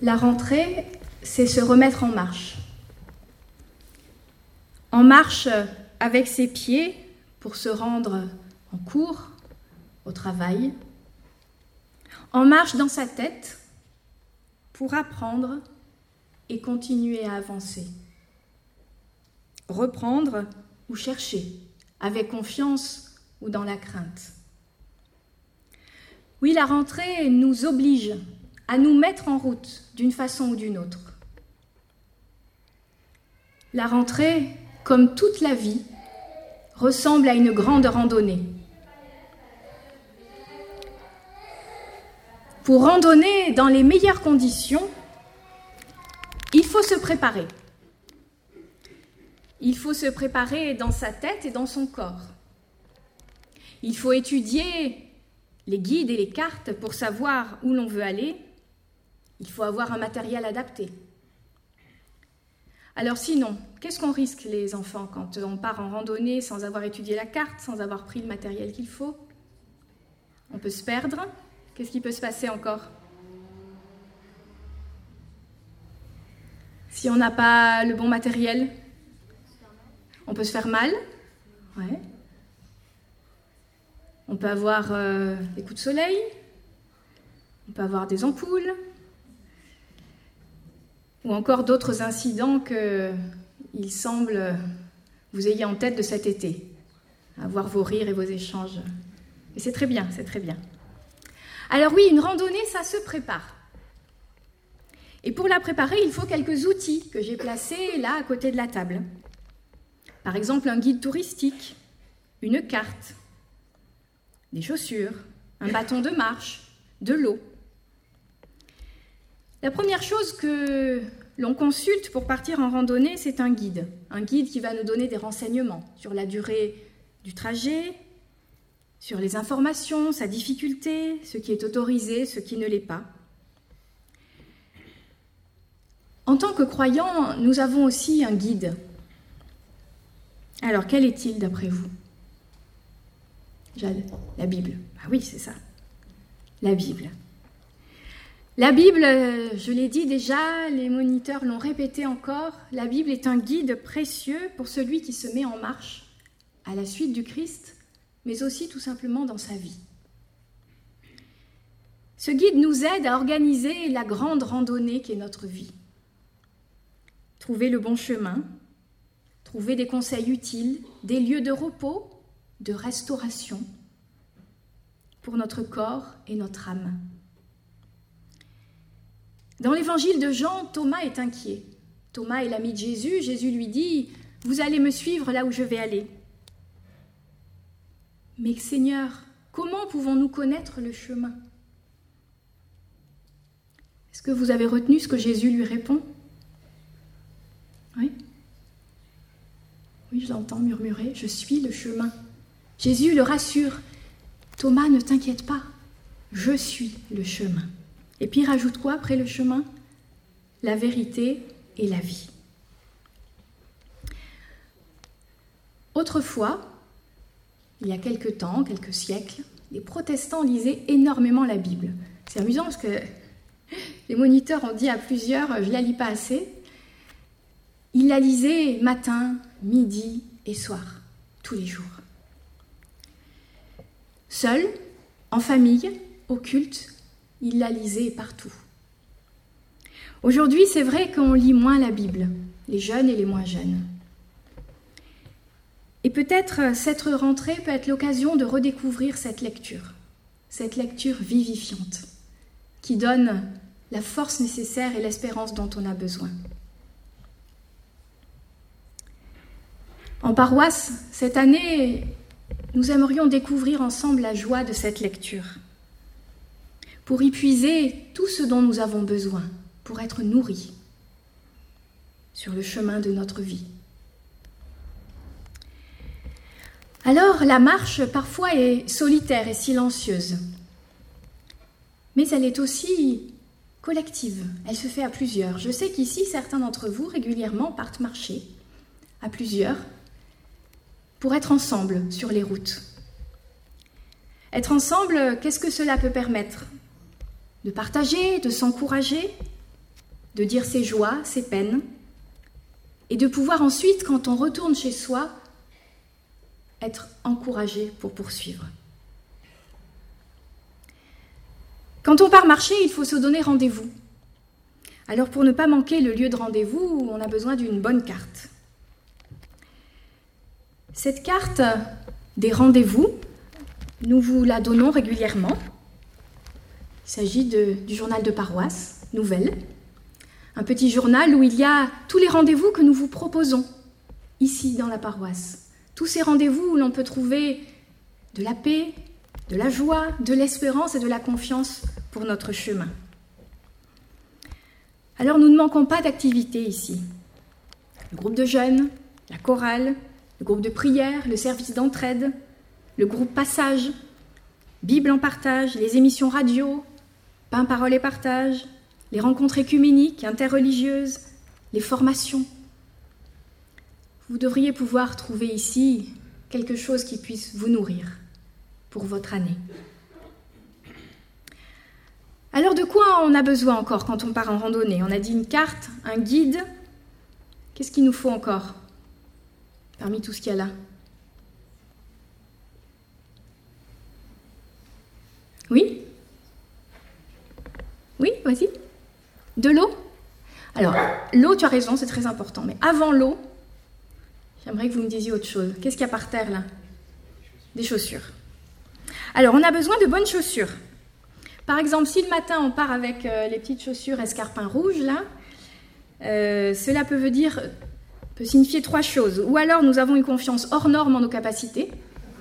La rentrée, c'est se remettre en marche. En marche avec ses pieds pour se rendre en cours, au travail. En marche dans sa tête pour apprendre et continuer à avancer. Reprendre ou chercher, avec confiance ou dans la crainte. Oui, la rentrée nous oblige à nous mettre en route d'une façon ou d'une autre. La rentrée, comme toute la vie, ressemble à une grande randonnée. Pour randonner dans les meilleures conditions, il faut se préparer. Il faut se préparer dans sa tête et dans son corps. Il faut étudier les guides et les cartes pour savoir où l'on veut aller. Il faut avoir un matériel adapté. Alors sinon, qu'est-ce qu'on risque les enfants quand on part en randonnée sans avoir étudié la carte, sans avoir pris le matériel qu'il faut? On peut se perdre. Qu'est-ce qui peut se passer encore? Si on n'a pas le bon matériel, on peut se faire mal. Ouais. On peut avoir des coups de soleil. On peut avoir des ampoules. Ou encore d'autres incidents qu'il semble vous ayez en tête de cet été. Avoir vos rires et vos échanges. Et c'est très bien, c'est très bien. Alors oui, une randonnée, ça se prépare. Et pour la préparer, il faut quelques outils que j'ai placés là à côté de la table. Par exemple, un guide touristique, une carte, des chaussures, un bâton de marche, de l'eau. La première chose que l'on consulte pour partir en randonnée, c'est un guide qui va nous donner des renseignements sur la durée du trajet, sur les informations, sa difficulté, ce qui est autorisé, ce qui ne l'est pas. En tant que croyants, nous avons aussi un guide. Alors, quel est-il d'après vous? La Bible. Ah oui, c'est ça. La Bible. La Bible, je l'ai dit déjà, les moniteurs l'ont répété encore, la Bible est un guide précieux pour celui qui se met en marche à la suite du Christ, mais aussi tout simplement dans sa vie. Ce guide nous aide à organiser la grande randonnée qu'est notre vie. Trouver le bon chemin, trouver des conseils utiles, des lieux de repos, de restauration pour notre corps et notre âme. Dans l'évangile de Jean, Thomas est inquiet. Thomas est l'ami de Jésus. Jésus lui dit « Vous allez me suivre là où je vais aller. » Mais Seigneur, comment pouvons-nous connaître le chemin? Est-ce que vous avez retenu ce que Jésus lui répond? Oui? Oui, je l'entends murmurer, je suis le chemin. Jésus le rassure. Thomas, ne t'inquiète pas, je suis le chemin. Et puis il rajoute quoi après le chemin? La vérité et la vie. Autrefois, il y a quelques temps, quelques siècles, les protestants lisaient énormément la Bible. C'est amusant parce que les moniteurs ont dit à plusieurs, je ne la lis pas assez. Ils la lisaient matin, midi et soir, tous les jours. Seuls, en famille, au culte, ils la lisaient partout. Aujourd'hui, c'est vrai qu'on lit moins la Bible, les jeunes et les moins jeunes. Et peut-être cette rentrée peut être l'occasion de redécouvrir cette lecture vivifiante, qui donne la force nécessaire et l'espérance dont on a besoin. En paroisse, cette année, nous aimerions découvrir ensemble la joie de cette lecture, pour y puiser tout ce dont nous avons besoin, pour être nourris sur le chemin de notre vie. Alors, la marche, parfois, est solitaire et silencieuse, mais elle est aussi collective, elle se fait à plusieurs. Je sais qu'ici, certains d'entre vous, régulièrement, partent marcher à plusieurs, pour être ensemble sur les routes. Être ensemble, qu'est-ce que cela peut permettre? De partager, de s'encourager, de dire ses joies, ses peines, et de pouvoir ensuite, quand on retourne chez soi, être encouragé pour poursuivre. Quand on part marcher, il faut se donner rendez-vous. Alors pour ne pas manquer le lieu de rendez-vous, on a besoin d'une bonne carte. Cette carte des rendez-vous, nous vous la donnons régulièrement. Il s'agit du journal de paroisse, Nouvelles. Un petit journal où il y a tous les rendez-vous que nous vous proposons, ici dans la paroisse. Tous ces rendez-vous où l'on peut trouver de la paix, de la joie, de l'espérance et de la confiance pour notre chemin. Alors nous ne manquons pas d'activités ici. Le groupe de jeunes, la chorale, le groupe de prière, le service d'entraide, le groupe Passage, Bible en partage, les émissions radio, Pain, Parole et Partage, les rencontres écuméniques, interreligieuses, les formations. Vous devriez pouvoir trouver ici quelque chose qui puisse vous nourrir pour votre année. Alors de quoi on a besoin encore quand on part en randonnée? On a dit une carte, un guide. Qu'est-ce qu'il nous faut encore parmi tout ce qu'il y a là? Oui? Oui, vas-y. De l'eau? Alors, l'eau, tu as raison, c'est très important. Mais avant l'eau, j'aimerais que vous me disiez autre chose. Qu'est-ce qu'il y a par terre, là? Des chaussures. Alors, on a besoin de bonnes chaussures. Par exemple, si le matin, on part avec les petites chaussures escarpins rouges, là, cela peut signifier 3 choses. Ou alors, nous avons une confiance hors norme en nos capacités.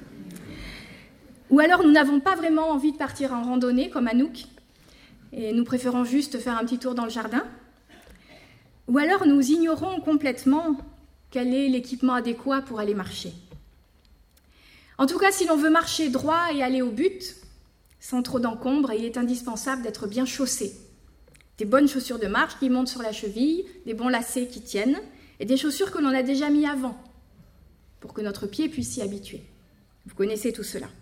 Ou alors, nous n'avons pas vraiment envie de partir en randonnée, comme Anouk, et nous préférons juste faire un petit tour dans le jardin. Ou alors, nous ignorons complètement quel est l'équipement adéquat pour aller marcher. En tout cas, si l'on veut marcher droit et aller au but, sans trop d'encombre, il est indispensable d'être bien chaussé. Des bonnes chaussures de marche qui montent sur la cheville, des bons lacets qui tiennent, et des chaussures que l'on a déjà mis avant, pour que notre pied puisse s'y habituer. Vous connaissez tout cela.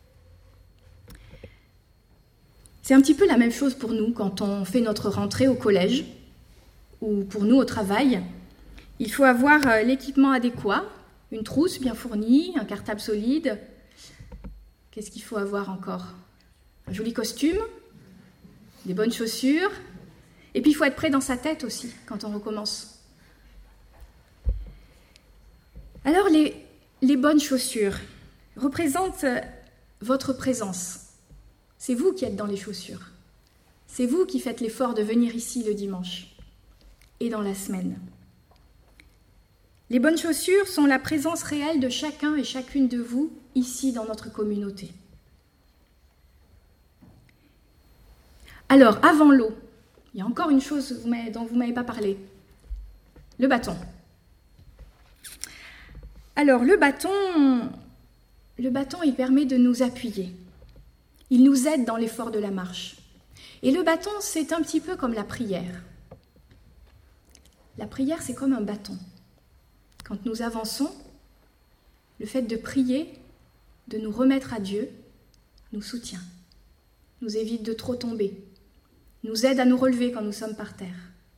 C'est un petit peu la même chose pour nous quand on fait notre rentrée au collège, ou pour nous au travail. Il faut avoir l'équipement adéquat, une trousse bien fournie, un cartable solide. Qu'est-ce qu'il faut avoir encore? Un joli costume, des bonnes chaussures, et puis il faut être prêt dans sa tête aussi quand on recommence. Alors les bonnes chaussures représentent votre présence. C'est vous qui êtes dans les chaussures. C'est vous qui faites l'effort de venir ici le dimanche et dans la semaine. Les bonnes chaussures sont la présence réelle de chacun et chacune de vous ici dans notre communauté. Alors, avant l'eau, il y a encore une chose dont vous ne m'avez pas parlé. Le bâton. Alors, le bâton, il permet de nous appuyer. Il nous aide dans l'effort de la marche. Et le bâton, c'est un petit peu comme la prière. La prière, c'est comme un bâton. Quand nous avançons, le fait de prier, de nous remettre à Dieu, nous soutient, nous évite de trop tomber, nous aide à nous relever quand nous sommes par terre.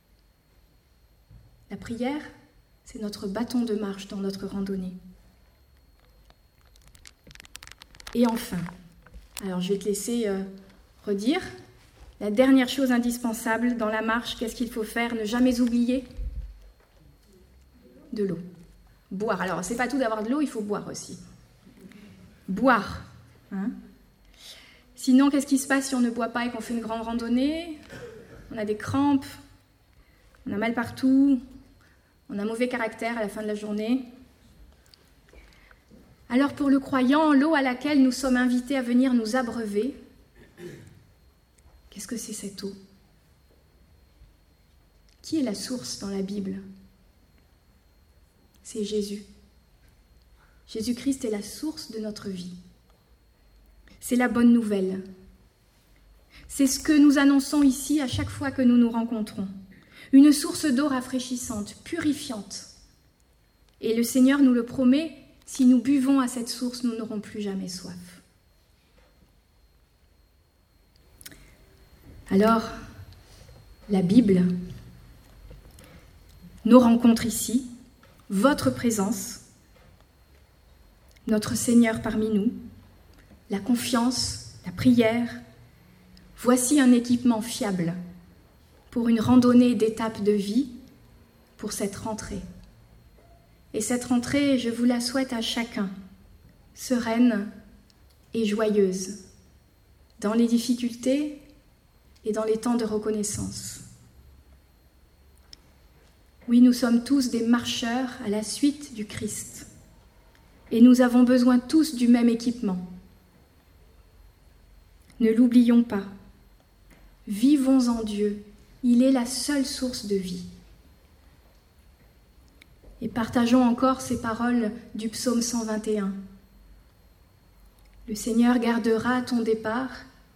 La prière, c'est notre bâton de marche dans notre randonnée. Et enfin, alors je vais te laisser redire, la dernière chose indispensable dans la marche, qu'est-ce qu'il faut faire? Ne jamais oublier de l'eau. Boire. Alors, c'est pas tout d'avoir de l'eau, il faut boire aussi. Boire. Hein? Sinon, qu'est-ce qui se passe si on ne boit pas et qu'on fait une grande randonnée? On a des crampes, on a mal partout, on a mauvais caractère à la fin de la journée. Alors, pour le croyant, l'eau à laquelle nous sommes invités à venir nous abreuver, qu'est-ce que c'est cette eau? Qui est la source dans la Bible? C'est Jésus. Jésus-Christ est la source de notre vie. C'est la bonne nouvelle. C'est ce que nous annonçons ici à chaque fois que nous nous rencontrons. Une source d'eau rafraîchissante, purifiante. Et le Seigneur nous le promet, si nous buvons à cette source, nous n'aurons plus jamais soif. Alors, la Bible, nos rencontres ici, votre présence, notre Seigneur parmi nous, la confiance, la prière. Voici un équipement fiable pour une randonnée d'étapes de vie, pour cette rentrée. Et cette rentrée, je vous la souhaite à chacun, sereine et joyeuse, dans les difficultés et dans les temps de reconnaissance. Oui, nous sommes tous des marcheurs à la suite du Christ, et nous avons besoin tous du même équipement. Ne l'oublions pas, vivons en Dieu, il est la seule source de vie. Et partageons encore ces paroles du psaume 121. Le Seigneur gardera ton départ,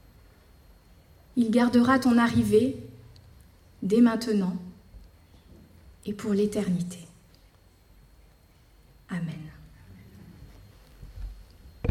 il gardera ton arrivée dès maintenant et pour l'éternité.